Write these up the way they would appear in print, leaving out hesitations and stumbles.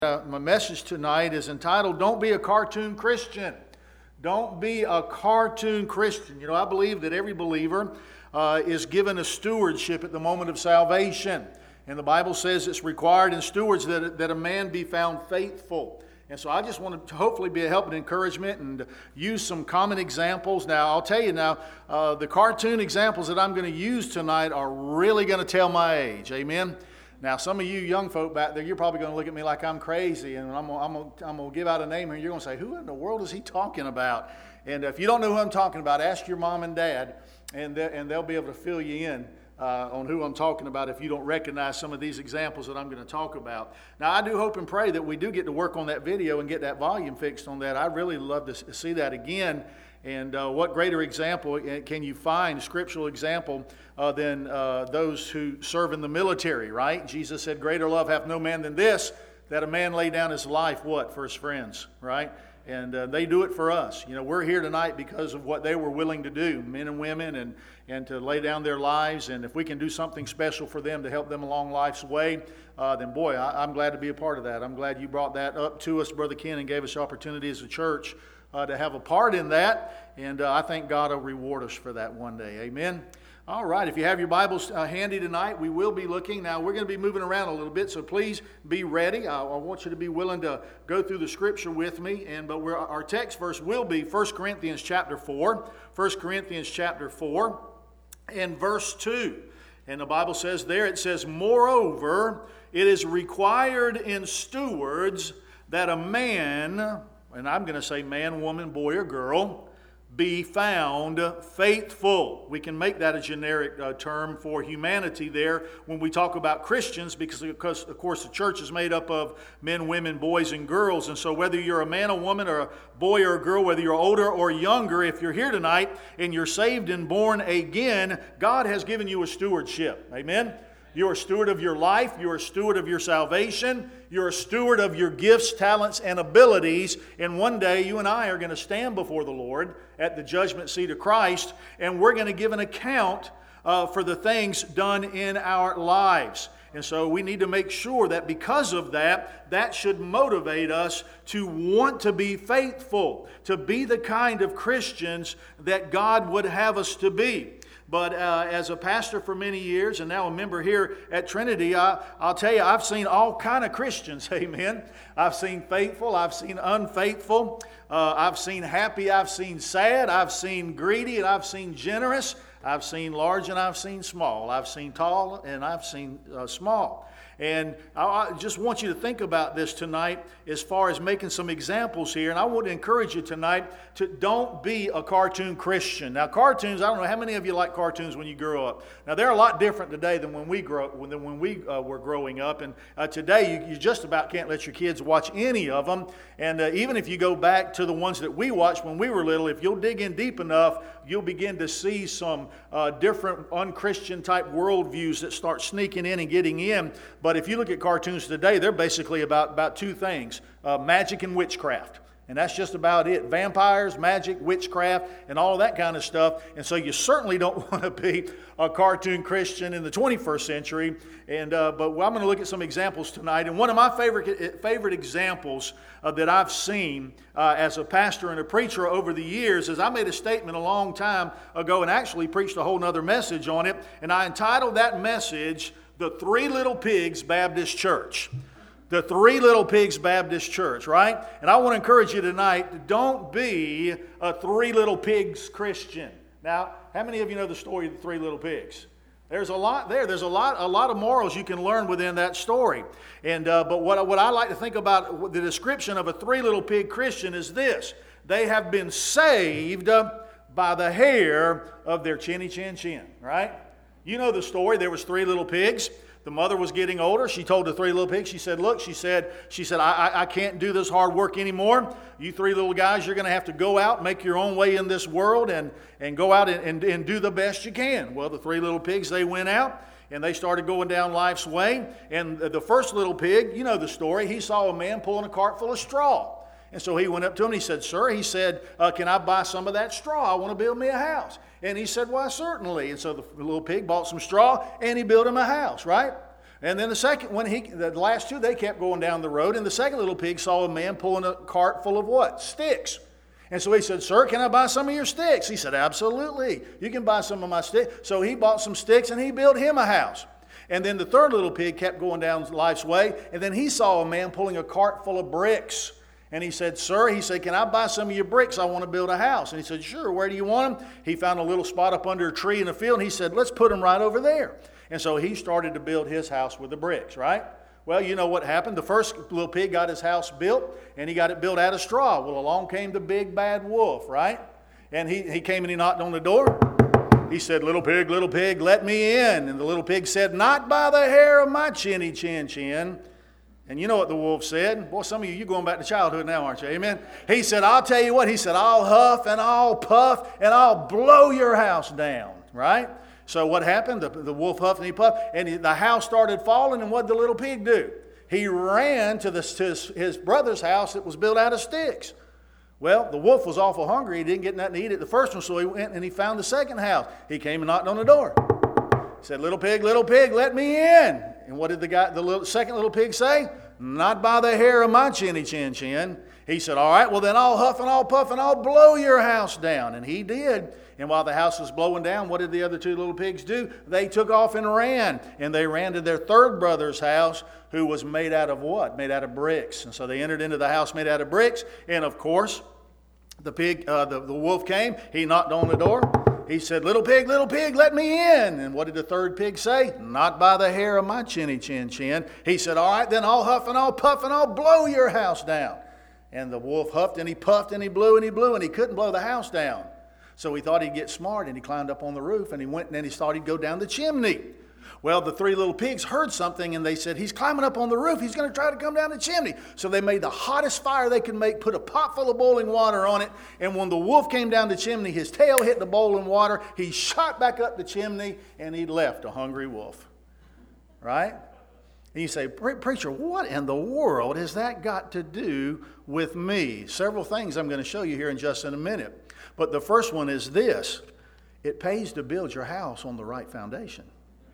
My message tonight is entitled, Don't Be a Cartoon Christian. Don't be a cartoon Christian. You know, I believe that every believer is given a stewardship at the moment of salvation. And the Bible says it's required in stewards that a man be found faithful. And so I just want to hopefully be a help and encouragement and use some common examples. Now, I'll tell you now, the cartoon examples that I'm going to use tonight are really going to tell my age. Amen? Now, some of you young folk back there, you're probably going to look at me like I'm crazy, and I'm going to give out a name here, and you're going to say, who in the world is he talking about? And if you don't know who I'm talking about, ask your mom and dad, and they'll be able to fill you in on who I'm talking about if you don't recognize some of these examples that I'm going to talk about. Now, I do hope and pray that we do get to work on that video and get that volume fixed on that. I'd really love to see that again. And what greater example can you find, scriptural example, than those who serve in the military, right? Jesus said, greater love hath no man than this, that a man lay down his life, what? For his friends, right? And they do it for us. You know, we're here tonight because of what they were willing to do, men and women, and to lay down their lives. And if we can do something special for them to help them along life's way, then boy, I'm glad to be a part of that. I'm glad you brought that up to us, Brother Ken, and gave us the opportunity as a church to have a part in that, and I think God will reward us for that one day. Amen. All right, if you have your Bibles handy tonight, we will be looking. Now, we're going to be moving around a little bit, so please be ready. I want you to be willing to go through the Scripture with me, but our text verse will be 1 Corinthians chapter 4, 1 Corinthians chapter 4, and verse 2. And the Bible says there, it says, moreover, it is required in stewards that a man, and I'm going to say man, woman, boy, or girl, be found faithful. We can make that a generic term for humanity there when we talk about Christians because, of course, the church is made up of men, women, boys, and girls. And so whether you're a man, a woman, or a boy or a girl, whether you're older or younger, if you're here tonight and you're saved and born again, God has given you a stewardship. Amen? You're a steward of your life. You're a steward of your salvation. You're a steward of your gifts, talents, and abilities. And one day, you and I are going to stand before the Lord at the judgment seat of Christ, and we're going to give an account for the things done in our lives. And so we need to make sure that because of that, that should motivate us to want to be faithful, to be the kind of Christians that God would have us to be. But as a pastor for many years and now a member here at Trinity, I'll tell you, I've seen all kind of Christians, amen. I've seen faithful, I've seen unfaithful, I've seen happy, I've seen sad, I've seen greedy, and I've seen generous, I've seen large and I've seen small, I've seen tall and I've seen small. And I just want you to think about this tonight as far as making some examples here. And I want to encourage you tonight to don't be a cartoon Christian. Now, cartoons, I don't know how many of you like cartoons when you grow up. Now, they're a lot different today than when we were growing up. And today, you just about can't let your kids watch any of them. And even if you go back to the ones that we watched when we were little, if you'll dig in deep enough, you'll begin to see some different unchristian type worldviews that start sneaking in and getting in. But if you look at cartoons today, they're basically about two things, magic and witchcraft. And that's just about it. Vampires, magic, witchcraft, and all of that kind of stuff. And so you certainly don't want to be a cartoon Christian in the 21st century. And but I'm going to look at some examples tonight. And one of my favorite examples that I've seen as a pastor and a preacher over the years is I made a statement a long time ago and actually preached a whole nother message on it. And I entitled that message, The Three Little Pigs Baptist Church. The Three Little Pigs Baptist Church, right? And I want to encourage you tonight, don't be a Three Little Pigs Christian. Now, how many of you know the story of the Three Little Pigs? There's a lot there. There's a lot of morals you can learn within that story. And but what I like to think about the description of a Three Little Pig Christian is this: they have been saved by the hair of their chinny chin chin, right? You know the story. There was three little pigs. The mother was getting older. She told the three little pigs, she said, look, she said, I can't do this hard work anymore. You three little guys, you're going to have to go out, make your own way in this world and go out and do the best you can. Well, the three little pigs, they went out and they started going down life's way. And the first little pig, you know the story, he saw a man pulling a cart full of straw. And so he went up to him and he said, sir, he said, can I buy some of that straw? I want to build me a house. And he said, why, certainly. And so the little pig bought some straw and he built him a house, right? And then the last two, they kept going down the road, and the second little pig saw a man pulling a cart full of what? Sticks. And so he said, "Sir, can I buy some of your sticks?" He said, "Absolutely. You can buy some of my sticks." So he bought some sticks, and he built him a house. And then the third little pig kept going down life's way, and then he saw a man pulling a cart full of bricks. And he said, "Sir," he said, "can I buy some of your bricks? I want to build a house." And he said, "Sure, where do you want them?" He found a little spot up under a tree in a field, and he said, "Let's put them right over there." And so he started to build his house with the bricks, right? Well, you know what happened. The first little pig got his house built, and he got it built out of straw. Well, along came the big bad wolf, right? And he came and he knocked on the door. He said, little pig, let me in." And the little pig said, "Not by the hair of my chinny chin chin." And you know what the wolf said? Boy, some of you're going back to childhood now, aren't you? Amen? He said, "I'll tell you what." He said, "I'll huff and I'll puff and I'll blow your house down," right? So what happened? The wolf huffed and he puffed, and the house started falling, and what did the little pig do? He ran to his brother's house that was built out of sticks. Well, the wolf was awful hungry. He didn't get nothing to eat at the first one, so he went and he found the second house. He came and knocked on the door. He said, little pig, let me in." And what did the second little pig say? "Not by the hair of my chinny chin chin." He said, "All right, well then I'll huff and I'll puff and I'll blow your house down." And he did. And while the house was blowing down, what did the other two little pigs do? They took off and ran. And they ran to their third brother's house, who was made out of what? Made out of bricks. And so they entered into the house made out of bricks. And of course, the wolf came. He knocked on the door. He said, little pig, let me in." And what did the third pig say? "Not by the hair of my chinny chin chin." He said, "All right, then I'll huff and I'll puff and I'll blow your house down." And the wolf huffed and he puffed and he blew and he couldn't blow the house down. So he thought he'd get smart, and he climbed up on the roof, and he went and then he thought he'd go down the chimney. Well, the three little pigs heard something, and they said, "He's climbing up on the roof. He's going to try to come down the chimney." So they made the hottest fire they could make, put a pot full of boiling water on it, and when the wolf came down the chimney, his tail hit the boiling water. He shot back up the chimney, and he left a hungry wolf. Right? And you say, "Preacher, what in the world has that got to do with me?" Several things I'm going to show you here in just a minute. But the first one is this: it pays to build your house on the right foundation.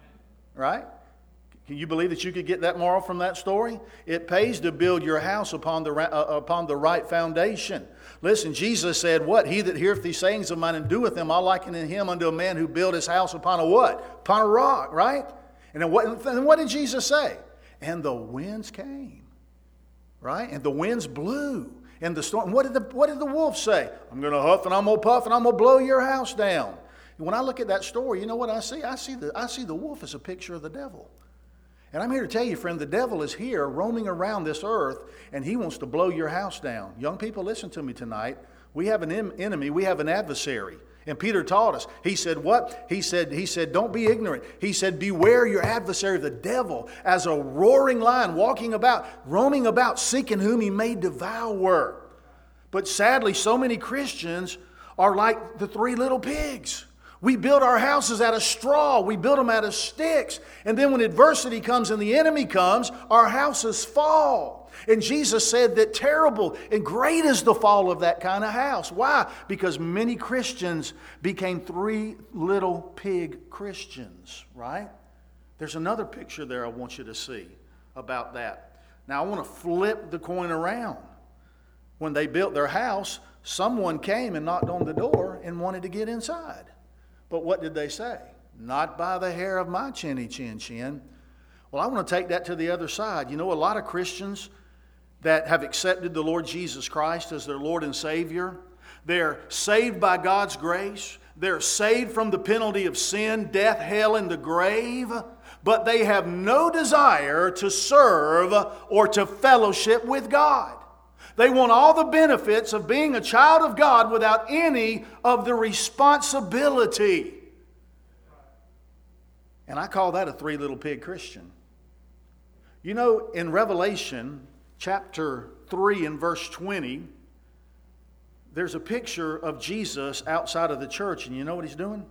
Right? Can you believe that you could get that moral from that story? It pays to build your house upon the right foundation. Listen, Jesus said, what? "He that heareth these sayings of mine and doeth them, I'll liken him unto a man who built his house upon a" what? Upon a rock, right? And then what did Jesus say? "And the winds came." Right? "And the winds blew. And the storm." What did the wolf say? "I'm going to huff and I'm going to puff and I'm going to blow your house down." And when I look at that story, you know what I see? I see the wolf as a picture of the devil. And I'm here to tell you, friend, the devil is here roaming around this earth, and he wants to blow your house down. Young people, listen to me tonight. We have an enemy. We have an adversary. And Peter taught us. He said what? He said, "Don't be ignorant." He said, "Beware your adversary, the devil, as a roaring lion, roaming about, seeking whom he may devour." But sadly, so many Christians are like the three little pigs. We build our houses out of straw. We build them out of sticks. And then when adversity comes and the enemy comes, our houses fall. And Jesus said that terrible and great is the fall of that kind of house. Why? Because many Christians became three little pig Christians, right? There's another picture there I want you to see about that. Now, I want to flip the coin around. When they built their house, someone came and knocked on the door and wanted to get inside. But what did they say? "Not by the hair of my chinny chin chin." Well, I want to take that to the other side. You know, a lot of Christians that have accepted the Lord Jesus Christ as their Lord and Savior, they're saved by God's grace. They're saved from the penalty of sin, death, hell, and the grave. But they have no desire to serve or to fellowship with God. They want all the benefits of being a child of God without any of the responsibility. And I call that a three little pig Christian. You know, in Revelation chapter 3 and verse 20, there's a picture of Jesus outside of the church. And you know what he's doing?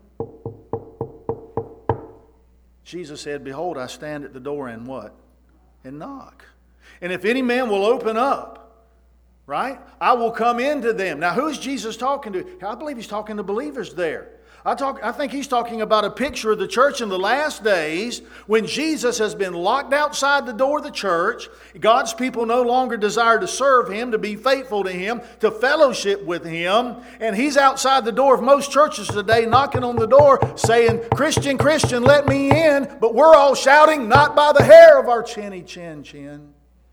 Jesus said, "Behold, I stand at the door and" what? "And knock. And if any man will open up," right? "I will come into them." Now, who's Jesus talking to? I believe he's talking to believers there. I think he's talking about a picture of the church in the last days when Jesus has been locked outside the door of the church. God's people no longer desire to serve Him, to be faithful to Him, to fellowship with Him. And He's outside the door of most churches today, knocking on the door, saying, Christian, Christian, let me in. But we're all shouting, not by the hair of our chinny chin chin.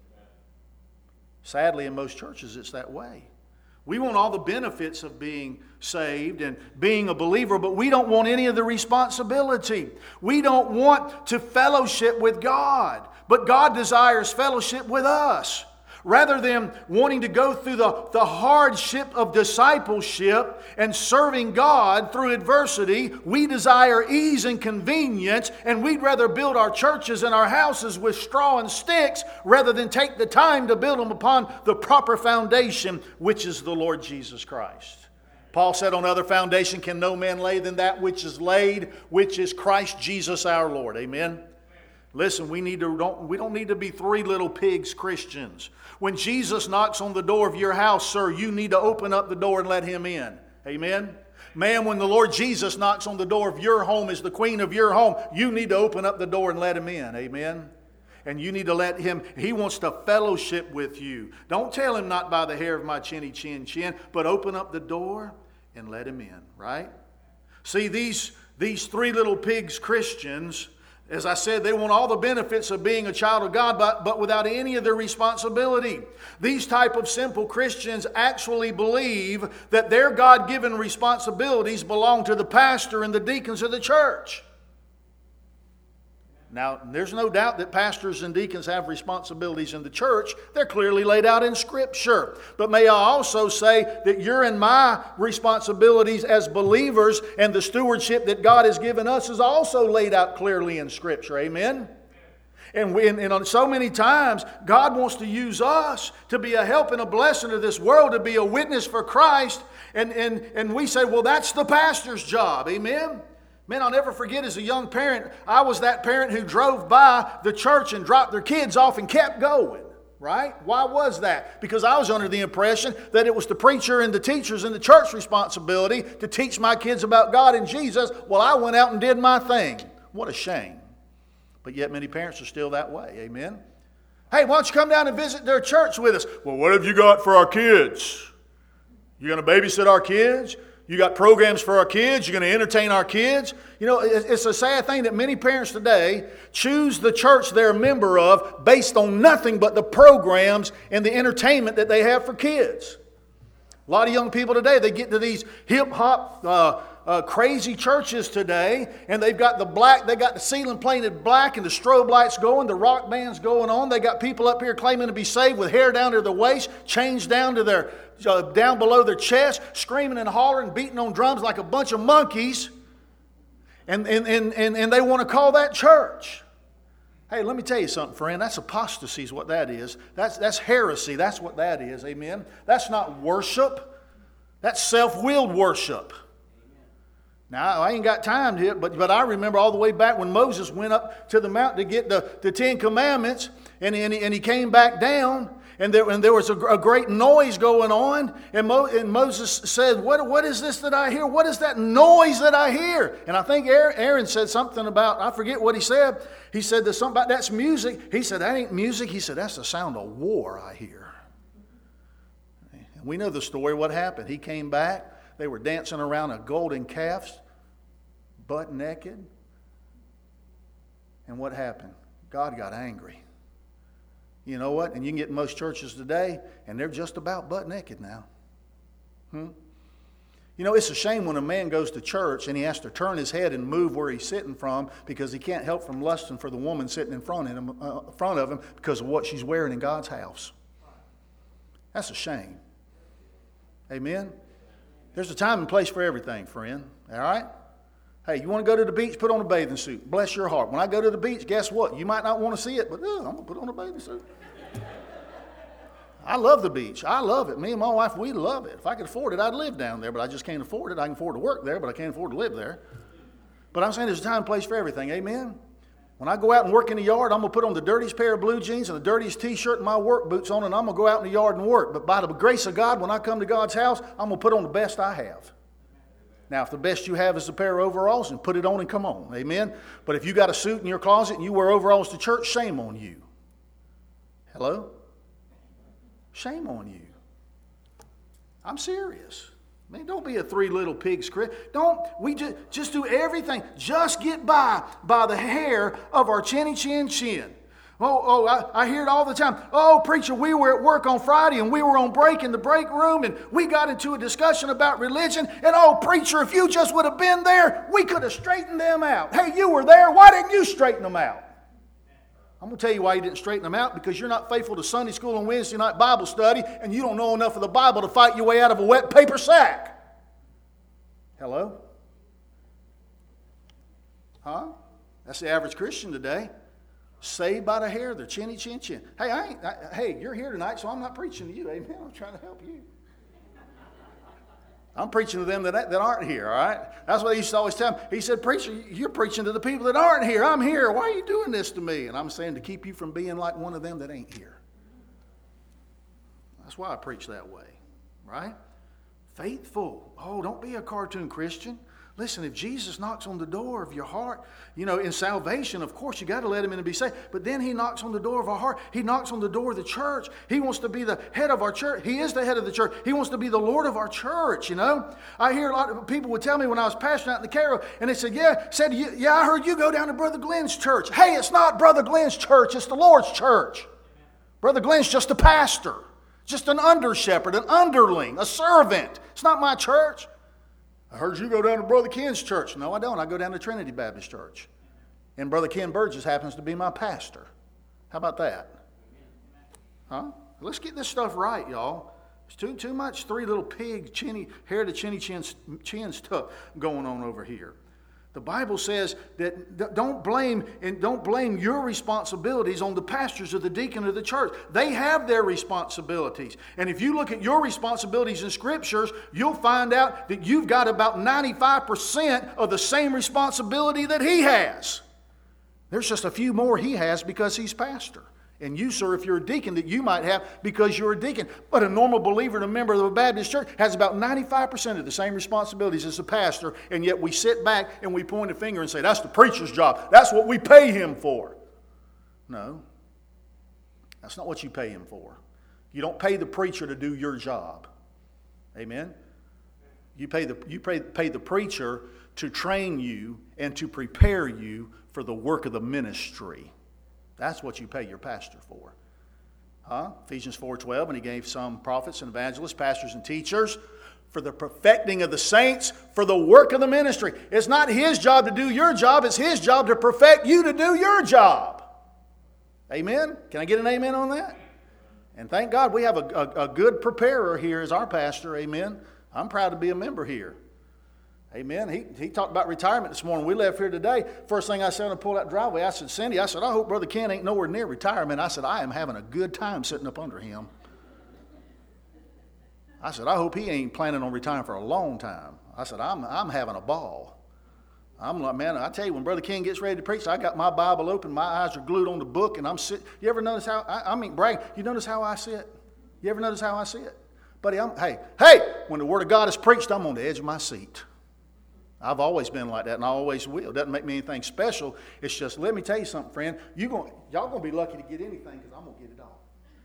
Sadly, in most churches, it's that way. We want all the benefits of being saved and being a believer, but we don't want any of the responsibility. We don't want to fellowship with God, but God desires fellowship with us. Rather than wanting to go through the hardship of discipleship and serving God through adversity, we desire ease and convenience, and we'd rather build our churches and our houses with straw and sticks rather than take the time to build them upon the proper foundation, which is the Lord Jesus Christ. Paul said, on other foundation can no man lay than that which is laid, which is Christ Jesus our Lord. Amen? Listen, we don't need to be three little pigs Christians. When Jesus knocks on the door of your house, sir, you need to open up the door and let Him in. Amen? Man, when the Lord Jesus knocks on the door of your home as the queen of your home, you need to open up the door and let Him in. Amen? And you need to let Him, He wants to fellowship with you. Don't tell Him not by the hair of my chinny chin chin, but open up the door and let Him in, right? See, these three little pigs Christians, as I said, they want all the benefits of being a child of God, but without any of their responsibility. These type of simple Christians actually believe that their God-given responsibilities belong to the pastor and the deacons of the church. Now, there's no doubt that pastors and deacons have responsibilities in the church. They're clearly laid out in Scripture. But may I also say that your and my responsibilities as believers and the stewardship that God has given us is also laid out clearly in Scripture. Amen? And on so many times, God wants to use us to be a help and a blessing to this world, to be a witness for Christ. And we say, well, that's the pastor's job. Amen? Man, I'll never forget as a young parent, I was that parent who drove by the church and dropped their kids off and kept going, right? Why was that? Because I was under the impression that it was the preacher and the teachers and the church responsibility to teach my kids about God and Jesus while I went out and did my thing. What a shame. But yet many parents are still that way, amen? Hey, why don't you come down and visit their church with us? Well, what have you got for our kids? You going to babysit our kids? You got programs for our kids? You're going to entertain our kids? You know, it's a sad thing that many parents today choose the church they're a member of based on nothing but the programs and the entertainment that they have for kids. A lot of young people today, they get to these hip-hop, crazy churches today, and they've got the ceiling painted black and the strobe lights going, the rock band's going on. They got people up here claiming to be saved with hair down to their waist, chains down to their down below their chest, screaming and hollering, beating on drums like a bunch of monkeys, and they want to call that church. Hey, let me tell you something, friend. That's apostasy is what that is. That's heresy. That's what that is. Amen. That's not worship. That's self-willed worship. Now, I ain't got time to it, but I remember all the way back when Moses went up to the mountain to get the Ten Commandments, and he came back down, and there was a great noise going on, and Moses said, what is this that I hear? What is that noise that I hear? And I think Aaron said something about, I forget what he said. He said there's something about that's music. He said, that ain't music. He said, that's the sound of war I hear. And we know the story, what happened. He came back. They were dancing around a golden calf, butt naked. And what happened? God got angry. You know what? And you can get in most churches today, and they're just about butt naked now. You know, it's a shame when a man goes to church and he has to turn his head and move where he's sitting from because he can't help from lusting for the woman sitting in front of him because of what she's wearing in God's house. That's a shame. Amen? There's a time and place for everything, friend. All right? Hey, you want to go to the beach? Put on a bathing suit. Bless your heart. When I go to the beach, guess what? You might not want to see it, but I'm going to put on a bathing suit. I love the beach. I love it. Me and my wife, we love it. If I could afford it, I'd live down there, but I just can't afford it. I can afford to work there, but I can't afford to live there. But I'm saying there's a time and place for everything. Amen? When I go out and work in the yard, I'm going to put on the dirtiest pair of blue jeans and the dirtiest T-shirt and my work boots on, and I'm going to go out in the yard and work. But by the grace of God, when I come to God's house, I'm going to put on the best I have. Now, if the best you have is a pair of overalls, then put it on and come on. Amen? But if you got a suit in your closet and you wear overalls to church, shame on you. Hello? Shame on you. I'm serious. Man, don't be a three little pigs. We just do everything. Just get by the hair of our chinny chin chin. I hear it all the time. Oh, preacher, we were at work on Friday and we were on break in the break room and we got into a discussion about religion. And oh, preacher, if you just would have been there, we could have straightened them out. Hey, you were there. Why didn't you straighten them out? I'm going to tell you why you didn't straighten them out, because you're not faithful to Sunday school and Wednesday night Bible study, and you don't know enough of the Bible to fight your way out of a wet paper sack. Hello? Huh? That's the average Christian today. Saved by the hair of their chinny chin chin. Hey, you're here tonight, so I'm not preaching to you. Amen. I'm trying to help you. I'm preaching to them that aren't here, all right? That's what he used to always tell me. He said, preacher, you're preaching to the people that aren't here. I'm here. Why are you doing this to me? And I'm saying to keep you from being like one of them that ain't here. That's why I preach that way, right? Faithful. Oh, don't be a cartoon Christian. Listen, if Jesus knocks on the door of your heart, in salvation, of course, you got to let him in and be saved. But then he knocks on the door of our heart. He knocks on the door of the church. He wants to be the head of our church. He is the head of the church. He wants to be the Lord of our church, I hear a lot of people would tell me when I was pastoring out in the Cairo, and they said, I heard you go down to Brother Glenn's church. Hey, it's not Brother Glenn's church. It's the Lord's church. Brother Glenn's just a pastor, just an under shepherd, an underling, a servant. It's not my church. I heard you go down to Brother Ken's church. No, I don't. I go down to Trinity Baptist Church. And Brother Ken Burgess happens to be my pastor. How about that? Huh? Let's get this stuff right, y'all. It's too much three little pig, hair to chinny chin stuff going on over here. The Bible says that don't blame your responsibilities on the pastors or the deacon of the church. They have their responsibilities. And if you look at your responsibilities in Scriptures, you'll find out that you've got about 95% of the same responsibility that he has. There's just a few more he has because he's pastor. And you, sir, if you're a deacon, that you might have because you're a deacon. But a normal believer and a member of a Baptist church has about 95% of the same responsibilities as a pastor, and yet we sit back and we point a finger and say, that's the preacher's job. That's what we pay him for. No, that's not what you pay him for. You don't pay the preacher to do your job. Amen? You pay the preacher to train you and to prepare you for the work of the ministry. That's what you pay your pastor for. Ephesians 4:12, and he gave some prophets and evangelists, pastors and teachers for the perfecting of the saints, for the work of the ministry. It's not his job to do your job. It's his job to perfect you to do your job. Amen? Can I get an amen on that? And thank God we have a good preparer here as our pastor. Amen? I'm proud to be a member here. Amen. He talked about retirement this morning. We left here today. First thing I said when I pulled out the driveway, I said, Cindy, I hope Brother Ken ain't nowhere near retirement. I said, I am having a good time sitting up under him. I said, I hope he ain't planning on retiring for a long time. I said, I'm having a ball. I'm like, man, I tell you, when Brother Ken gets ready to preach, I got my Bible open, my eyes are glued on the book, and I'm sitting. You ever notice how, I mean, brag, you notice how I sit? You ever notice how I sit? Buddy, hey, when the Word of God is preached, I'm on the edge of my seat. I've always been like that, and I always will. It doesn't make me anything special. It's just, let me tell you something, friend. Y'all going to be lucky to get anything because I'm going to get it all.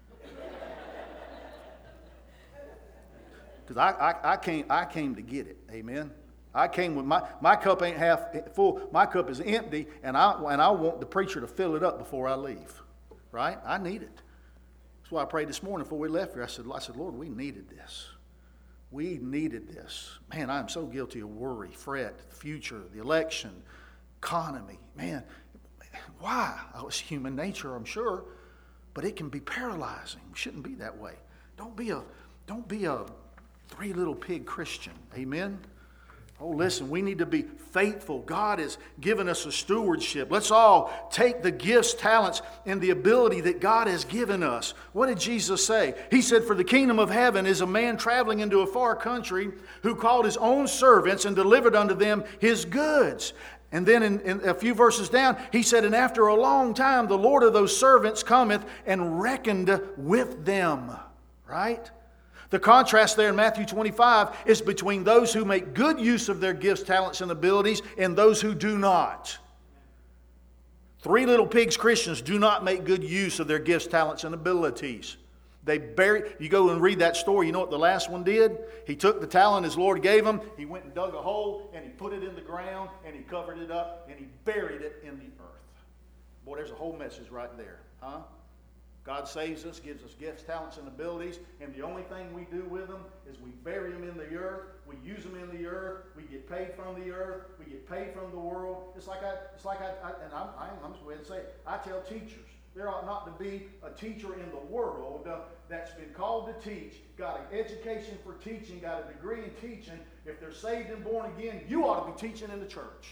Because I came to get it. Amen. I came with my cup ain't half full. My cup is empty, and I want the preacher to fill it up before I leave. Right? I need it. That's why I prayed this morning before we left here. I said, Lord, we needed this. We needed this. Man, I'm so guilty of worry, fret, the future, the election, economy. Man, why? Oh, it's human nature, I'm sure, but it can be paralyzing. We shouldn't be that way. Don't be a three little pig Christian. Amen? Oh, listen, we need to be faithful. God has given us a stewardship. Let's all take the gifts, talents, and the ability that God has given us. What did Jesus say? He said, for the kingdom of heaven is a man traveling into a far country who called his own servants and delivered unto them his goods. And then in a few verses down, he said, and after a long time, the Lord of those servants cometh and reckoned with them. Right? The contrast there in Matthew 25 is between those who make good use of their gifts, talents, and abilities and those who do not. Three Little Pigs Christians do not make good use of their gifts, talents, and abilities. You go and read that story, you know what the last one did? He took the talent his Lord gave him, he went and dug a hole, and he put it in the ground, and he covered it up, and he buried it in the earth. Boy, there's a whole message right there, huh? God saves us, gives us gifts, talents, and abilities, and the only thing we do with them is we bury them in the earth, we use them in the earth, we get paid from the earth, we get paid from the world. I'm just going to say it. I tell teachers, there ought not to be a teacher in the world that's been called to teach, got an education for teaching, got a degree in teaching. If they're saved and born again, you ought to be teaching in the church.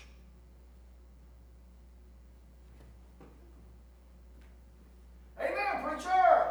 Amen, preacher!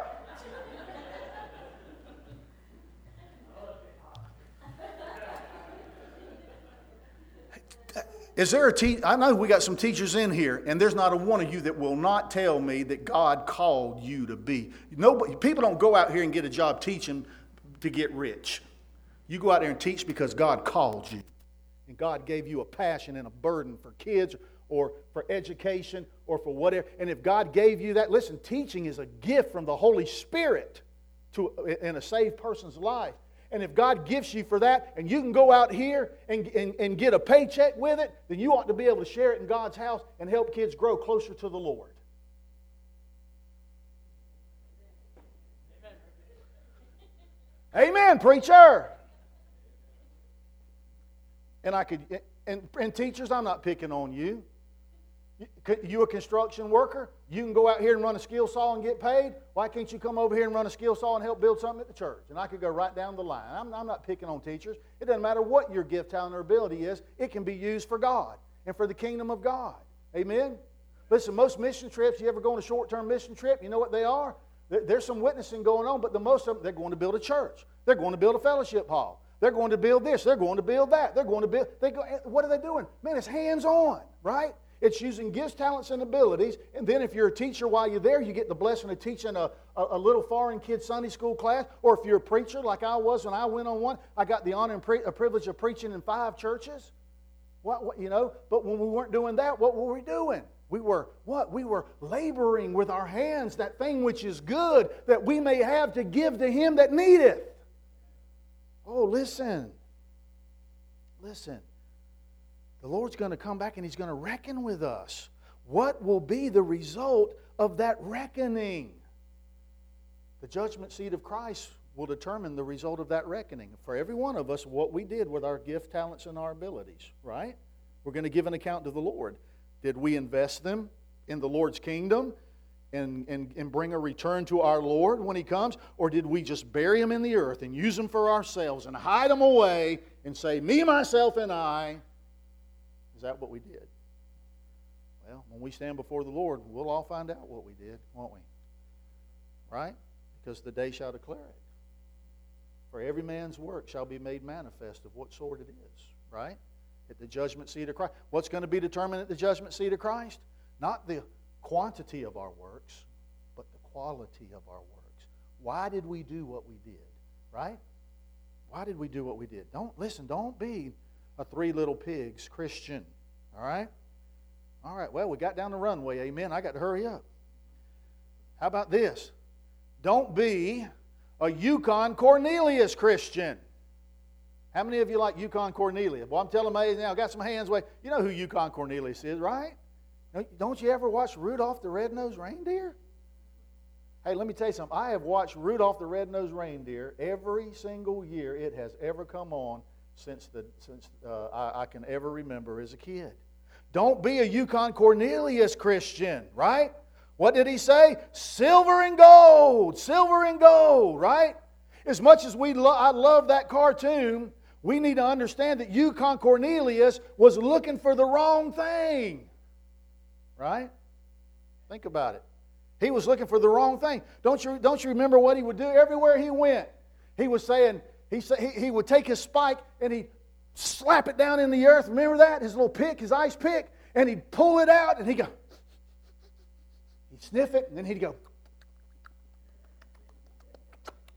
Is there I know we got some teachers in here, and there's not a one of you that will not tell me that God called you to be. People don't go out here and get a job teaching to get rich. You go out there and teach because God called you. And God gave you a passion and a burden for kids or for education or for whatever. And if God gave you that, listen, teaching is a gift from the Holy Spirit in a saved person's life. And if God gives you for that, and you can go out here and get a paycheck with it, then you ought to be able to share it in God's house and help kids grow closer to the Lord. Amen, preacher. And teachers, I'm not picking on you. You a construction worker? You can go out here and run a skill saw and get paid. Why can't you come over here and run a skill saw and help build something at the church? And I could go right down the line. I'm not picking on teachers. It doesn't matter what your gift, talent, or ability is. It can be used for God and for the kingdom of God. Amen? Listen, most mission trips, you ever go on a short-term mission trip, you know what they are? There's some witnessing going on, but the most of them, they're going to build a church. They're going to build a fellowship hall. They're going to build this. They're going to build that. What are they doing? Man, it's hands-on, right? It's using gifts, talents, and abilities. And then if you're a teacher while you're there, you get the blessing of teaching a little foreign kid Sunday school class. Or if you're a preacher like I was when I went on one, I got the honor and privilege of preaching in 5 churches. But when we weren't doing that, what were we doing? We were what? We were laboring with our hands, that thing which is good, that we may have to give to him that needeth. Oh, listen. Listen. The Lord's going to come back and He's going to reckon with us. What will be the result of that reckoning? The judgment seat of Christ will determine the result of that reckoning. For every one of us, what we did with our gift, talents, and our abilities, right? We're going to give an account to the Lord. Did we invest them in the Lord's kingdom and bring a return to our Lord when He comes? Or did we just bury them in the earth and use them for ourselves and hide them away and say, me, myself, and I? Is that what we did? Well, when we stand before the Lord, we'll all find out what we did, won't we? Right? Because the day shall declare it. For every man's work shall be made manifest of what sort it is. Right? At the judgment seat of Christ. What's going to be determined at the judgment seat of Christ? Not the quantity of our works, but the quality of our works. Why did we do what we did? Right? Why did we do what we did? Don't be a 3 Little Pigs Christian. All right? All right, well, we got down the runway, amen. I got to hurry up. How about this? Don't be a Yukon Cornelius Christian. How many of you like Yukon Cornelius? Well, I'm telling you now, I got some hands waving. You know who Yukon Cornelius is, right? Don't you ever watch Rudolph the Red-Nosed Reindeer? Hey, let me tell you something. I have watched Rudolph the Red-Nosed Reindeer every single year it has ever come on since I can ever remember as a kid. Don't be a Yukon Cornelius Christian, right? What did he say? Silver and gold, right? As much as I love that cartoon, we need to understand that Yukon Cornelius was looking for the wrong thing, right? Think about it. He was looking for the wrong thing. Don't you remember what he would do everywhere he went? He was saying, he would take his spike and he'd slap it down in the earth. Remember that? His little pick, his ice pick. And he'd pull it out and he'd go. He'd sniff it and then he'd go.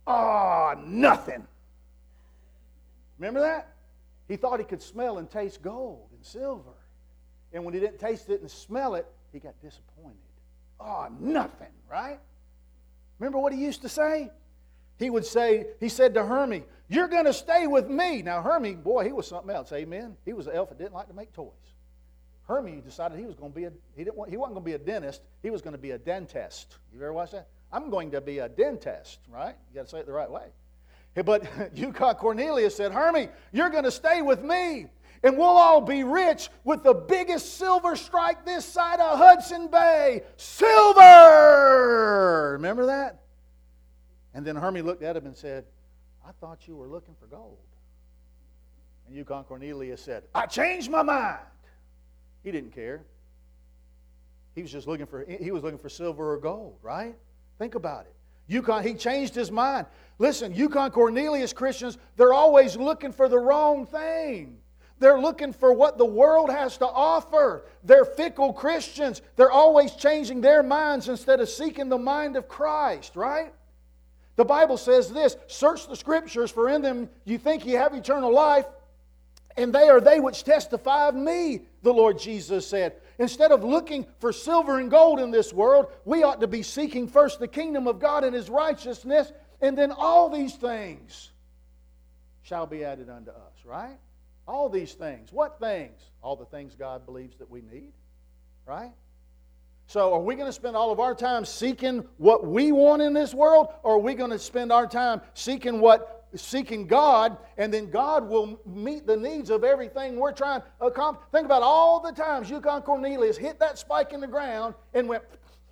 Nothing. Remember that? He thought he could smell and taste gold and silver. And when he didn't taste it and smell it, he got disappointed. Nothing, right? Remember what he used to say? He said to Hermie, "You're going to stay with me." Now Hermie, boy, he was something else, amen? He was an elf that didn't like to make toys. Hermie decided he wasn't going to be a dentist, he was going to be a dentist. You ever watch that? I'm going to be a dentist, right? You got to say it the right way. But Yukon Cornelius said, "Hermie, you're going to stay with me, and we'll all be rich with the biggest silver strike this side of Hudson Bay. Silver!" Remember that? And then Hermie looked at him and said, "I thought you were looking for gold." And Yukon Cornelius said, "I changed my mind." He didn't care. He was looking for silver or gold, right? Think about it. He changed his mind. Listen, Yukon Cornelius Christians, they're always looking for the wrong thing. They're looking for what the world has to offer. They're fickle Christians. They're always changing their minds instead of seeking the mind of Christ, right? The Bible says this, "Search the Scriptures, for in them you think you have eternal life, and they are they which testify of me," the Lord Jesus said. Instead of looking for silver and gold in this world, we ought to be seeking first the kingdom of God and His righteousness, and then all these things shall be added unto us, right? All these things. What things? All the things God believes that we need, right? So are we going to spend all of our time seeking what we want in this world, or are we going to spend our time seeking God, and then God will meet the needs of everything we're trying to accomplish? Think about all the times Yukon Cornelius hit that spike in the ground and went,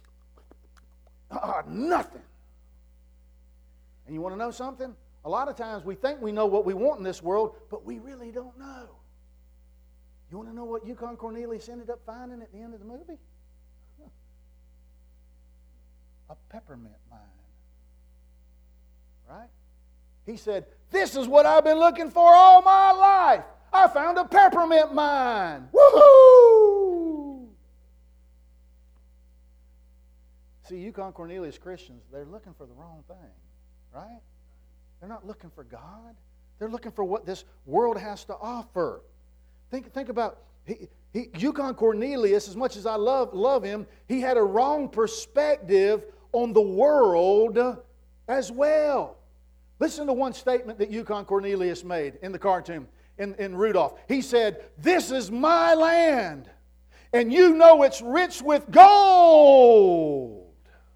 nothing. And you want to know something? A lot of times we think we know what we want in this world, but we really don't know. You want to know what Yukon Cornelius ended up finding at the end of the movie? A peppermint mine. Right? He said, "This is what I've been looking for all my life. I found a peppermint mine. Woohoo!" See, Yukon Cornelius Christians, they're looking for the wrong thing. Right? They're not looking for God. They're looking for what this world has to offer. Think about Yukon Cornelius, as much as I love him, he had a wrong perspective on the world as well. Listen to one statement that Yukon Cornelius made in the cartoon, in Rudolph. He said, "This is my land, and you know it's rich with gold."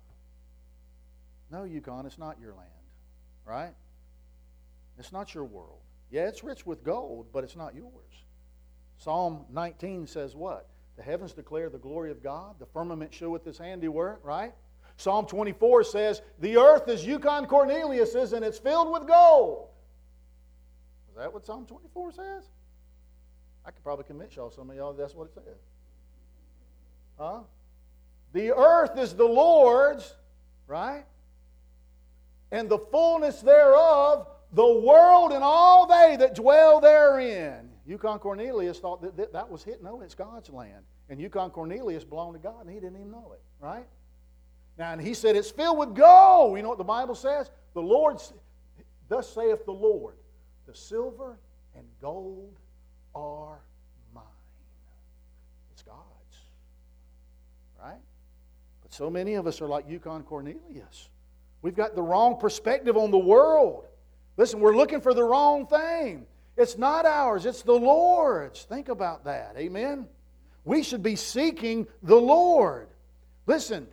No, Yukon, it's not your land, right? It's not your world. Yeah, it's rich with gold, but it's not yours. Psalm 19 says what? "The heavens declare the glory of God. The firmament showeth His handiwork," right? Psalm 24 says, "The earth is Yukon Cornelius's, and it's filled with gold." Is that what Psalm 24 says? I could probably convince y'all, some of y'all, that's what it says. Huh? The earth is the Lord's, right? And the fullness thereof, the world and all they that dwell therein. Yukon Cornelius thought that was it. No, it's God's land. And Yukon Cornelius belonged to God, and he didn't even know it, right? Now, and he said it's filled with gold. You know what the Bible says? The Lord, "Thus saith the Lord, the silver and gold are mine." It's God's, right? But so many of us are like Yukon Cornelius. We've got the wrong perspective on the world. Listen, we're looking for the wrong thing. It's not ours, it's the Lord's. Think about that, amen? We should be seeking the Lord. Listen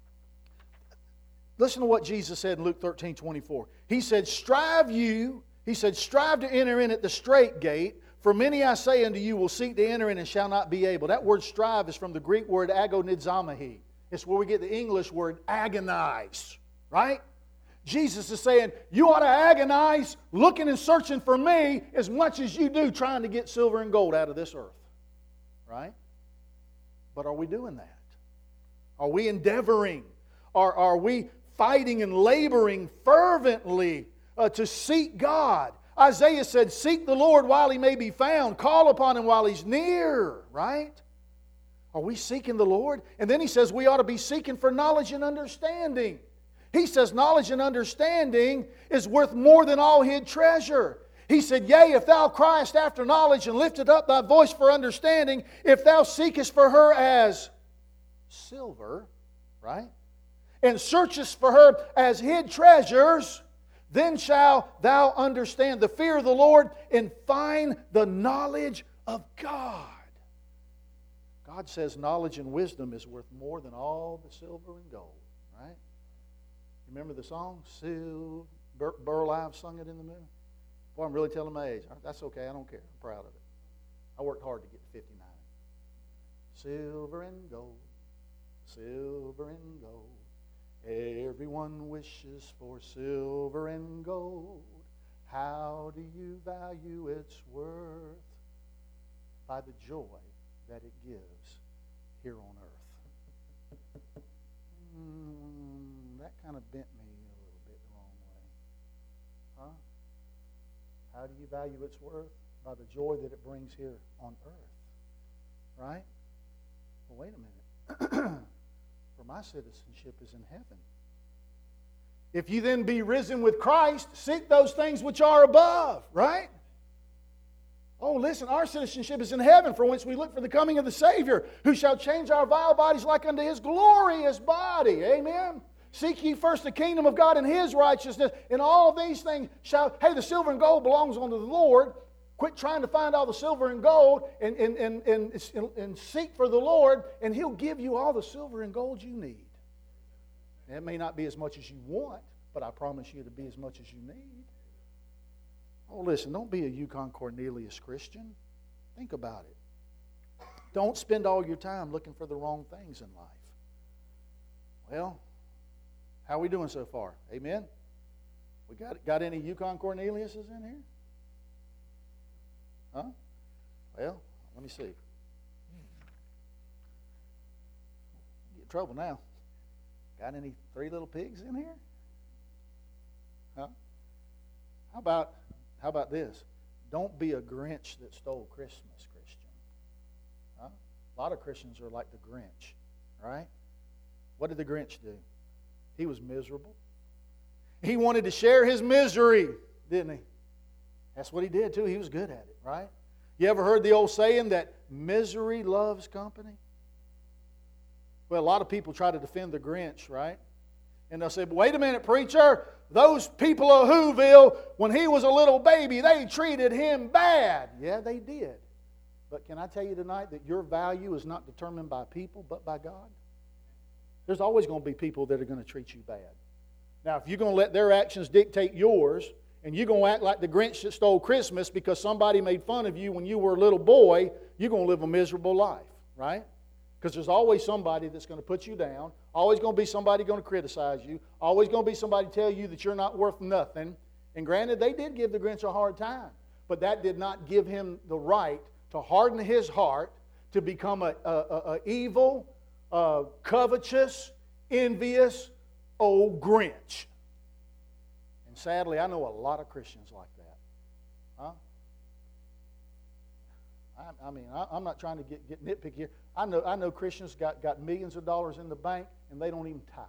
to what Jesus said in Luke 13:24. He said, strive to enter in at the strait gate, for many, I say unto you, will seek to enter in and shall not be able. That word strive is from the Greek word agonizomai. It's where we get the English word agonize, right? Jesus is saying, you ought to agonize looking and searching for me as much as you do trying to get silver and gold out of this earth, right? But are we doing that? Are we endeavoring? Are we fighting and laboring fervently to seek God? Isaiah said, seek the Lord while He may be found. Call upon Him while He's near, right? Are we seeking the Lord? And then he says we ought to be seeking for knowledge and understanding. He says knowledge and understanding is worth more than all hid treasure. He said, yea, if thou criest after knowledge and liftest up thy voice for understanding, if thou seekest for her as silver, right? And searchest for her as hid treasures, then shalt thou understand the fear of the Lord and find the knowledge of God. God says knowledge and wisdom is worth more than all the silver and gold, right? Remember the song? Burl Ives sung it in the movie. Boy, I'm really telling my age. That's okay. I don't care. I'm proud of it. I worked hard to get to 59. Silver and gold, silver and gold. Everyone wishes for silver and gold. How do you value its worth? By the joy that it gives here on earth. That kind of bent me a little bit the wrong way. Huh? How do you value its worth? By the joy that it brings here on earth. Right? Well, wait a minute. For my citizenship is in heaven. If you then be risen with Christ, seek those things which are above. Right? Oh, listen, our citizenship is in heaven, for whence we look for the coming of the Savior, who shall change our vile bodies like unto His glorious body. Amen? Seek ye first the kingdom of God and His righteousness, and all these things shall... Hey, the silver and gold belongs unto the Lord. Quit trying to find all the silver and gold and seek for the Lord, and He'll give you all the silver and gold you need. It may not be as much as you want, but I promise you it'll be as much as you need. Oh, listen, don't be a Yukon Cornelius Christian. Think about it. Don't spend all your time looking for the wrong things in life. Well, how are we doing so far? Amen? We got any Yukon Corneliuses in here? Huh? Well, let me see. Get in trouble now. Got any three little pigs in here? Huh? How about this? Don't be a Grinch that stole Christmas, Christian. Huh? A lot of Christians are like the Grinch, right? What did the Grinch do? He was miserable. He wanted to share his misery, didn't he? That's what he did too. He was good at it, right? You ever heard the old saying that misery loves company? Well, a lot of people try to defend the Grinch, right? And they'll say, but wait a minute, preacher, those people of Whoville, when he was a little baby, they treated him bad. Yeah, they did. But can I tell you tonight that your value is not determined by people, but by God? There's always going to be people that are going to treat you bad. Now, if you're going to let their actions dictate yours, and you're going to act like the Grinch that stole Christmas because somebody made fun of you when you were a little boy, you're going to live a miserable life, right? Because there's always somebody that's going to put you down, always going to be somebody going to criticize you, always going to be somebody tell you that you're not worth nothing. And granted, they did give the Grinch a hard time, but that did not give him the right to harden his heart to become a evil, covetous, envious old Grinch. And sadly, I know a lot of Christians like that. Huh? I'm not trying to get nitpicky here. I know Christians got millions of dollars in the bank and they don't even tithe.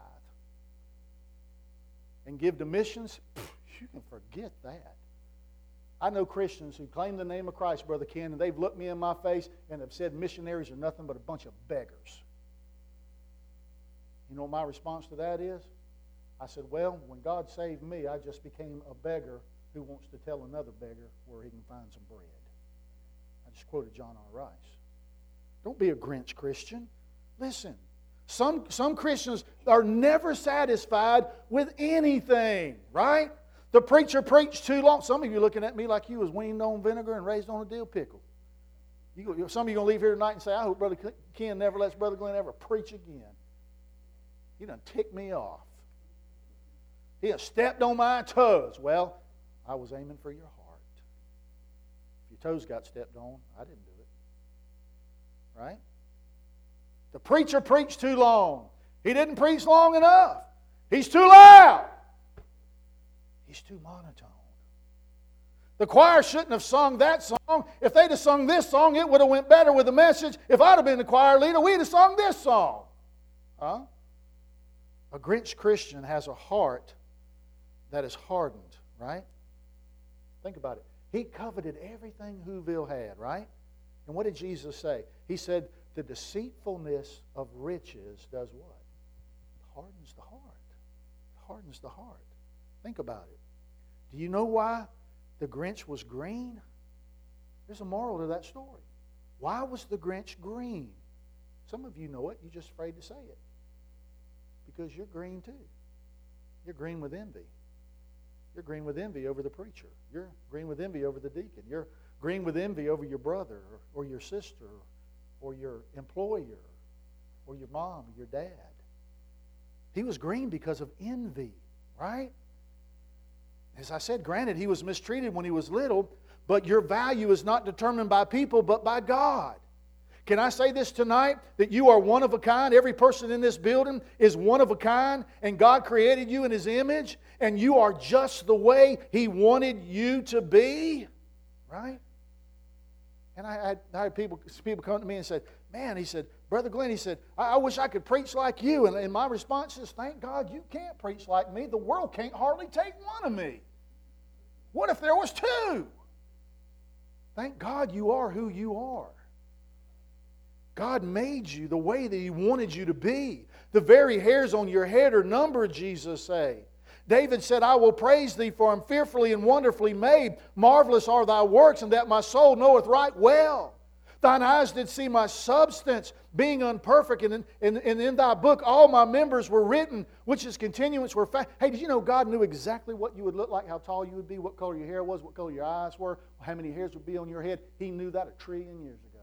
And give to missions, you can forget that. I know Christians who claim the name of Christ, Brother Ken, and they've looked me in my face and have said missionaries are nothing but a bunch of beggars. You know what my response to that is? I said, well, when God saved me, I just became a beggar who wants to tell another beggar where he can find some bread. I just quoted John R. Rice. Don't be a Grinch Christian. Listen, some Christians are never satisfied with anything, right? The preacher preached too long. Some of you are looking at me like you was weaned on vinegar and raised on a dill pickle. Some of you are going to leave here tonight and say, I hope Brother Ken never lets Brother Glenn ever preach again. He done ticked me off. He has stepped on my toes. Well, I was aiming for your heart. If your toes got stepped on, I didn't do it. Right? The preacher preached too long. He didn't preach long enough. He's too loud. He's too monotone. The choir shouldn't have sung that song. If they'd have sung this song, it would have went better with the message. If I'd have been the choir leader, we'd have sung this song. Huh? A Grinch Christian has a heart that is hardened, right? Think about it. He coveted everything Whoville had, right? And what did Jesus say? He said, the deceitfulness of riches does what? It hardens the heart. It hardens the heart. Think about it. Do you know why the Grinch was green? There's a moral to that story. Why was the Grinch green? Some of you know it. You're just afraid to say it. Because you're green too. You're green with envy. You're green with envy over the preacher. You're green with envy over the deacon. You're green with envy over your brother or your sister or your employer or your mom or your dad. He was green because of envy, right? As I said, granted, he was mistreated when he was little, but your value is not determined by people but by God. Can I say this tonight? That you are one of a kind. Every person in this building is one of a kind, and God created you in His image, and you are just the way He wanted you to be, right? And I had people come to me and said, man, he said, Brother Glenn, he said, I wish I could preach like you. And my response is, thank God you can't preach like me. The world can't hardly take one of me. What if there was two? Thank God you are who you are. God made you the way that He wanted you to be. The very hairs on your head are numbered, Jesus said. David said, I will praise Thee, for I am fearfully and wonderfully made. Marvelous are Thy works, and that my soul knoweth right well. Thine eyes did see my substance, being unperfect, and in Thy book all my members were written, which is continuance were found. Hey, did you know God knew exactly what you would look like, how tall you would be, what color your hair was, what color your eyes were, how many hairs would be on your head? He knew that 1 trillion years ago.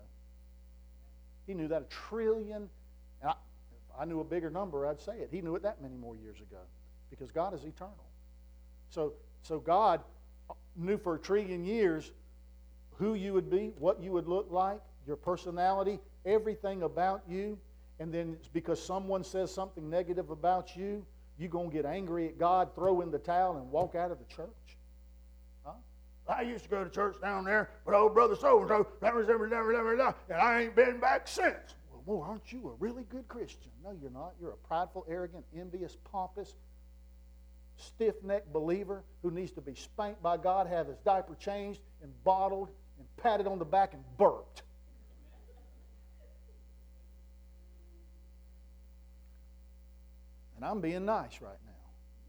He knew that 1 trillion. And if I knew a bigger number, I'd say it. He knew it that many more years ago. Because God is eternal. So God knew for 1 trillion years who you would be, what you would look like, your personality, everything about you. And then it's because someone says something negative about you, you're going to get angry at God, throw in the towel, and walk out of the church? Huh? I used to go to church down there with old brother so-and-so, and I ain't been back since. Well, boy, aren't you a really good Christian? No, you're not. You're a prideful, arrogant, envious, pompous, stiff-necked believer who needs to be spanked by God, have his diaper changed and bottled and patted on the back and burped. And I'm being nice right now.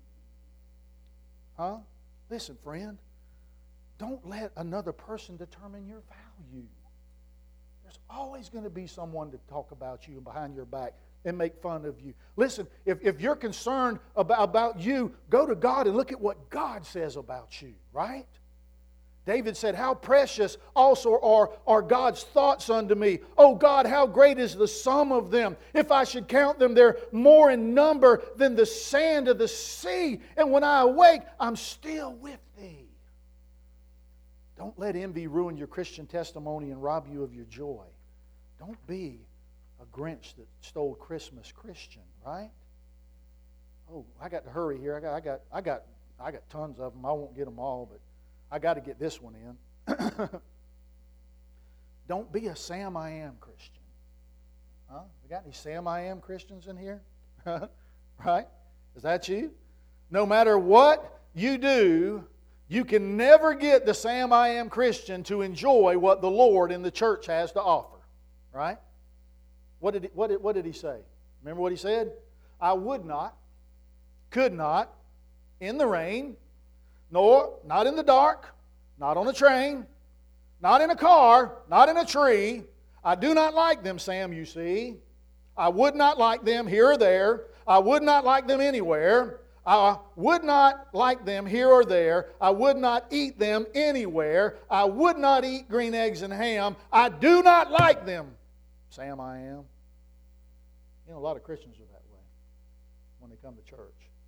Huh? Listen, friend, don't let another person determine your value. There's always going to be someone to talk about you behind your back and make fun of you. Listen, if you're concerned about you, go to God and look at what God says about you, right? David said, how precious also are God's thoughts unto me. Oh God, how great is the sum of them. If I should count them, they're more in number than the sand of the sea. And when I awake, I'm still with Thee. Don't let envy ruin your Christian testimony and rob you of your joy. Don't be a Grinch that stole Christmas Christian, right? Oh, I got to hurry here. I got tons of them. I won't get them all, but I got to get this one in. Don't be a Sam I Am Christian. Huh? We got any Sam I Am Christians in here? Right? Is that you? No matter what you do, you can never get the Sam I Am Christian to enjoy what the Lord and the church has to offer. Right? What did he say? Remember what he said? I would not, could not, in the rain, nor not in the dark, not on a train, not in a car, not in a tree. I do not like them, Sam, you see. I would not like them here or there. I would not like them anywhere. I would not like them here or there. I would not eat them anywhere. I would not eat green eggs and ham. I do not like them, Sam, I am. You know, a lot of Christians are that way when they come to church.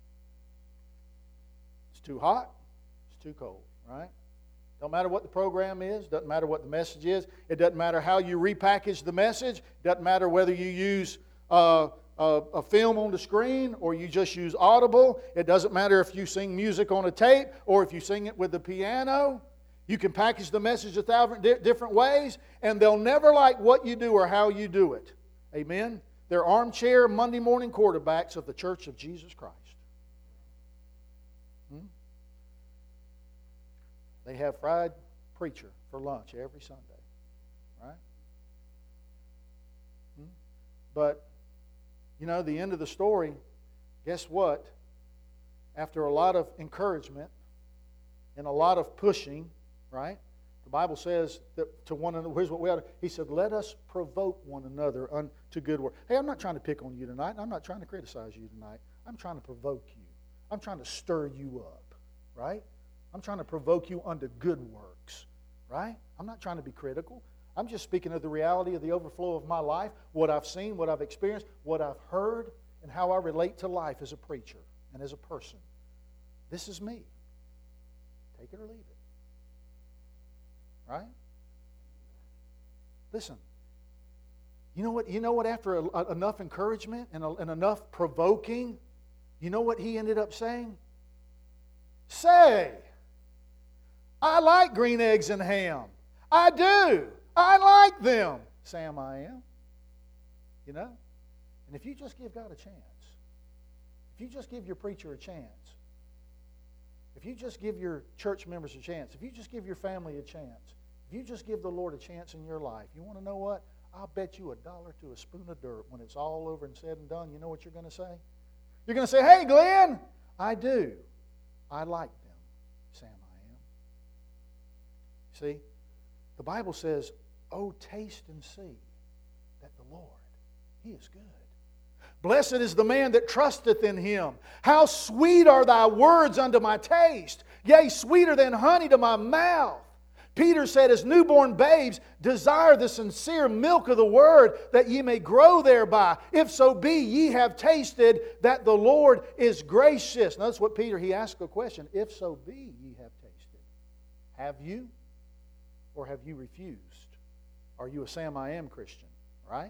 It's too hot. It's too cold, right? Don't matter what the program is. Doesn't matter what the message is. It doesn't matter how you repackage the message. Doesn't matter whether you use a film on the screen or you just use Audible. It doesn't matter if you sing music on a tape or if you sing it with the piano. You can package the message 1,000 different ways, and they'll never like what you do or how you do it. Amen? They're armchair Monday morning quarterbacks of the Church of Jesus Christ. They have fried preacher for lunch every Sunday. Right? But, the end of the story, guess what? After a lot of encouragement and a lot of pushing, right? The Bible says that to one another, here's what we ought to, he said, let us provoke one another unto good work. Hey, I'm not trying to pick on you tonight. I'm not trying to criticize you tonight. I'm trying to provoke you. I'm trying to stir you up, right? I'm trying to provoke you unto good works, right? I'm not trying to be critical. I'm just speaking of the reality of the overflow of my life, what I've seen, what I've experienced, what I've heard, and how I relate to life as a preacher and as a person. This is me. Take it or leave it. Right? Listen. You know what? After enough encouragement and enough provoking, you know what he ended up saying? Say, I like green eggs and ham. I do. I like them. Sam, I am. And if you just give God a chance, if you just give your preacher a chance, if you just give your church members a chance, if you just give your family a chance, if you just give the Lord a chance in your life, you want to know what? I'll bet you $1 to a spoon of dirt when it's all over and said and done. You know what you're going to say? You're going to say, hey, Glenn, I do. I like them. Sam, I am. See, the Bible says, oh, taste and see that the Lord, He is good. Blessed is the man that trusteth in Him. How sweet are thy words unto my taste, yea, sweeter than honey to my mouth. Peter said, as newborn babes, desire the sincere milk of the word, that ye may grow thereby. If so be ye have tasted that the Lord is gracious. Notice what Peter, he asked a question. If so be ye have tasted. Have you? Or have you refused? Are you a Sam I Am Christian? Right?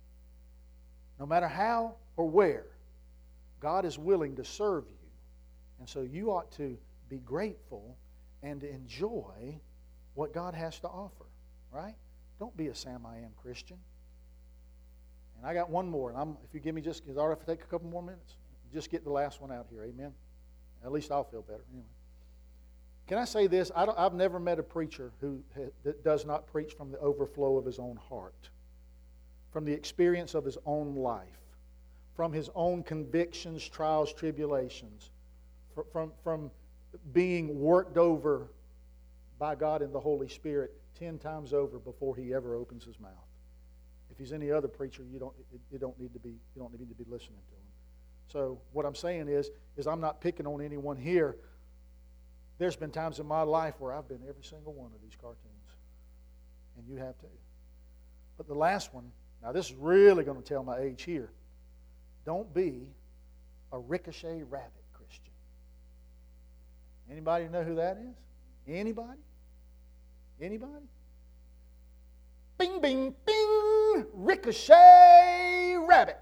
No matter how or where, God is willing to serve you. And so you ought to be grateful and enjoy what God has to offer. Right? Don't be a Sam I Am Christian. And I got one more. And if you give me just, is it all right if I take a couple more minutes? Just get the last one out here. Amen? At least I'll feel better. Anyway. Can I say this? I've never met a preacher that does not preach from the overflow of his own heart, from the experience of his own life, from his own convictions, trials, tribulations, from being worked over by God and the Holy Spirit 10 times over before he ever opens his mouth. If he's any other preacher, you don't need to be listening to him. So what I'm saying is I'm not picking on anyone here. There's been times in my life where I've been every single one of these cartoons. And you have too. But the last one, now this is really going to tell my age here. Don't be a Ricochet Rabbit Christian. Anybody know who that is? Anybody? Anybody? Bing, bing, bing! Ricochet Rabbit.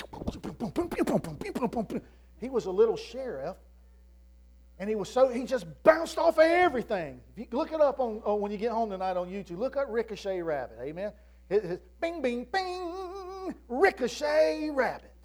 He was a little sheriff. And he just bounced off of everything. If you look it up when you get home tonight on YouTube. Look up Ricochet Rabbit. Amen. Bing, bing, bing. Ricochet Rabbit.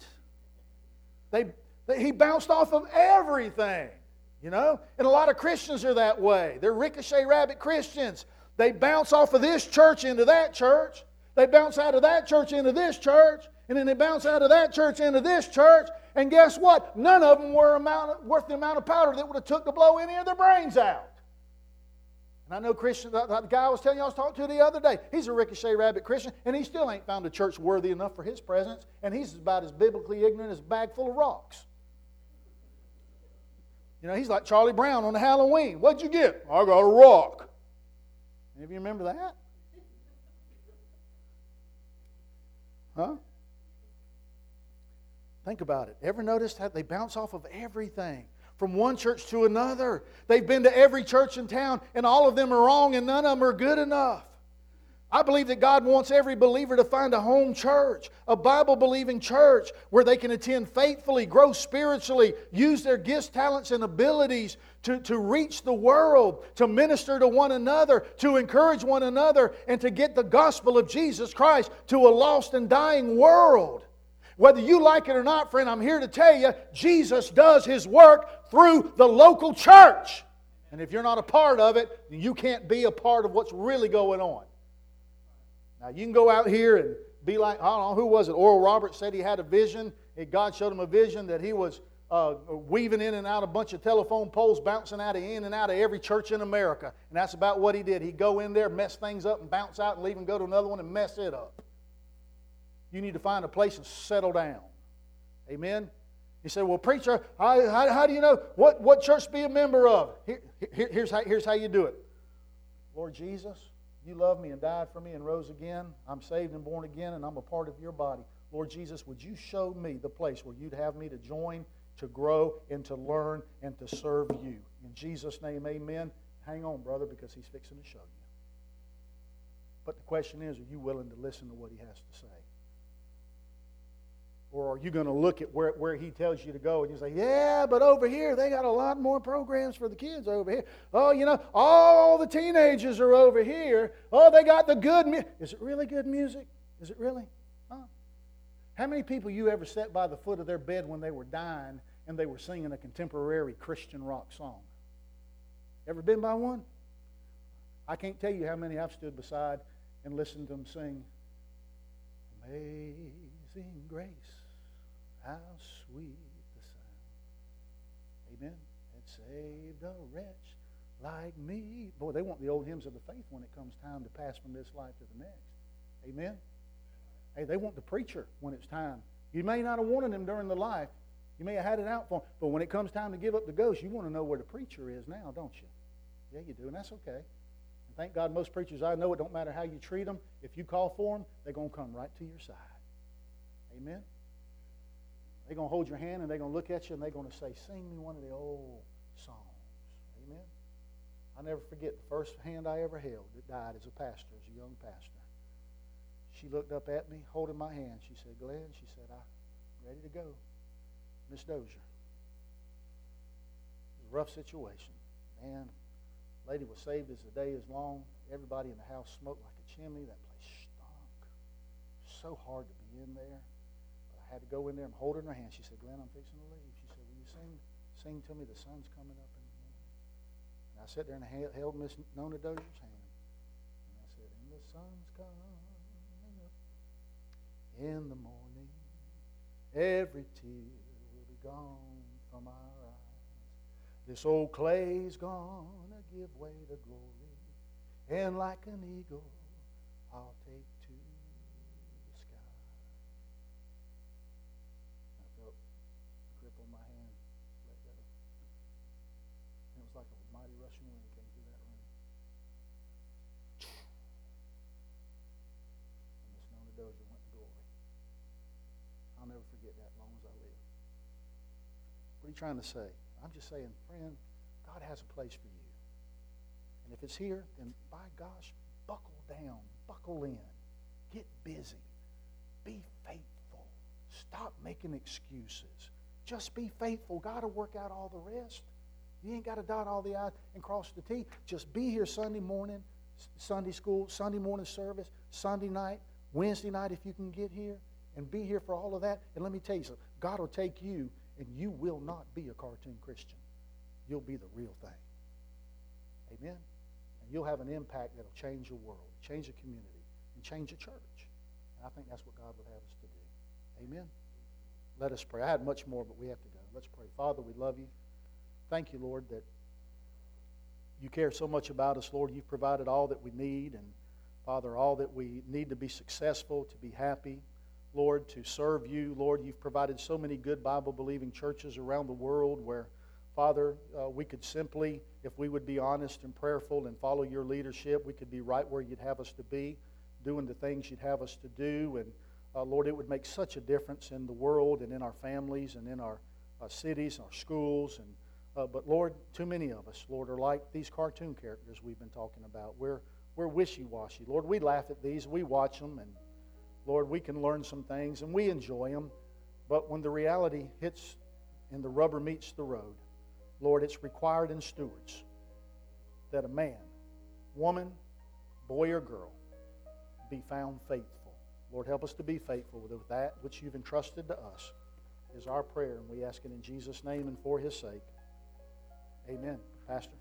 He bounced off of everything. And a lot of Christians are that way. They're Ricochet Rabbit Christians. They bounce off of this church into that church. They bounce out of that church into this church. And then they bounce out of that church into this church. And guess what? None of them were worth the amount of powder that would have took to blow any of their brains out. And I know Christian, the guy I was telling you I was talking to the other day, he's a Ricochet Rabbit Christian, and he still ain't found a church worthy enough for his presence, and he's about as biblically ignorant as a bag full of rocks. He's like Charlie Brown on the Halloween. What'd you get? I got a rock. Any of you remember that? Huh? Think about it. Ever noticed how they bounce off of everything? From one church to another. They've been to every church in town, and all of them are wrong, and none of them are good enough. I believe that God wants every believer to find a home church, a Bible-believing church where they can attend faithfully, grow spiritually, use their gifts, talents, and abilities to reach the world, to minister to one another, to encourage one another, and to get the gospel of Jesus Christ to a lost and dying world. Whether you like it or not, friend, I'm here to tell you, Jesus does His work through the local church. And if you're not a part of it, then you can't be a part of what's really going on. Now, you can go out here and be like, I don't know, who was it? Oral Roberts said he had a vision. God showed him a vision that he was weaving in and out a bunch of telephone poles, bouncing in and out of every church in America. And that's about what he did. He'd go in there, mess things up, and bounce out and leave and go to another one and mess it up. You need to find a place and settle down. Amen? He said, well, preacher, how do you know what church to be a member of? Here's how you do it. Lord Jesus, you loved me and died for me and rose again. I'm saved and born again, and I'm a part of your body. Lord Jesus, would you show me the place where you'd have me to join, to grow, and to learn, and to serve you? In Jesus' name, amen. Hang on, brother, because He's fixing to show you. But the question is, are you willing to listen to what He has to say? Or are you going to look at where He tells you to go and you say, yeah, but over here they got a lot more programs for the kids over here. Oh, you know, all the teenagers are over here. Oh, they got the good music. Is it really good music? Is it really? Huh? How many people you ever sat by the foot of their bed when they were dying and they were singing a contemporary Christian rock song? Ever been by one? I can't tell you how many I've stood beside and listened to them sing, Amazing Grace, how sweet the sound. Amen. It saved a wretch like me. Boy, they want the old hymns of the faith when it comes time to pass from this life to the next. Amen. Hey, they want the preacher when it's time. You may not have wanted him during the life. You may have had it out for him. But when it comes time to give up the ghost, you want to know where the preacher is now, don't you? Yeah, you do, and that's okay. And thank God most preachers I know, it don't matter how you treat them. If you call for them, they're going to come right to your side. Amen? They're going to hold your hand, and they're going to look at you, and they're going to say, sing me one of the old songs. Amen? I'll never forget the first hand I ever held that died as a pastor, as a young pastor. She looked up at me, holding my hand. She said, Glenn, she said, I'm ready to go. Miss Dozier. It was a rough situation. Man, lady was saved as the day is long. Everybody in the house smoked like a chimney. That place stunk. So hard to be in there. But I had to go in there and hold her in her hand. She said, Glenn, I'm fixing to leave. She said, will you sing to me, the sun's coming up in the morning? And I sat there and held Miss Nona Dozier's hand. And I said, and the sun's coming up in the morning, every tear will be gone from our eyes. This old clay's gonna give way to glory, and like an eagle, I'll take to the sky. I felt the grip on my hand let go. And it was like a mighty rushing wind came through that room. And Miss Nona Dozier went to glory. I'll never forget that as long as I live. What are you trying to say? I'm just saying, friend, God has a place for you. And if it's here, then by gosh, buckle down, buckle in, get busy, be faithful. Stop making excuses. Just be faithful. God will work out all the rest. You ain't got to dot all the I's and cross the T. Just be here Sunday morning, Sunday school, Sunday morning service, Sunday night, Wednesday night if you can get here. And be here for all of that. And let me tell you something. God will take you, and you will not be a cartoon Christian. You'll be the real thing. Amen? And you'll have an impact that will change your world, change the community, and change the church. And I think that's what God would have us to do. Amen? Let us pray. I had much more, but we have to go. Let's pray. Father, we love you. Thank you, Lord, that you care so much about us, Lord. You've provided all that we need, and, Father, all that we need to be successful, to be happy, Lord, to serve you. Lord, you've provided so many good Bible-believing churches around the world where, Father, we could simply, if we would be honest and prayerful and follow your leadership, we could be right where you'd have us to be, doing the things you'd have us to do. And, Lord, it would make such a difference in the world and in our families and in our cities and our schools. But, Lord, too many of us, Lord, are like these cartoon characters we've been talking about. We're wishy-washy. Lord, we laugh at these. We watch them, and Lord, we can learn some things, and we enjoy them. But when the reality hits and the rubber meets the road, Lord, it's required in stewards that a man, woman, boy or girl, be found faithful Lord, help us to be faithful with that which you've entrusted to us, is our prayer, and we ask it in Jesus' name and for his sake. Amen. Pastor.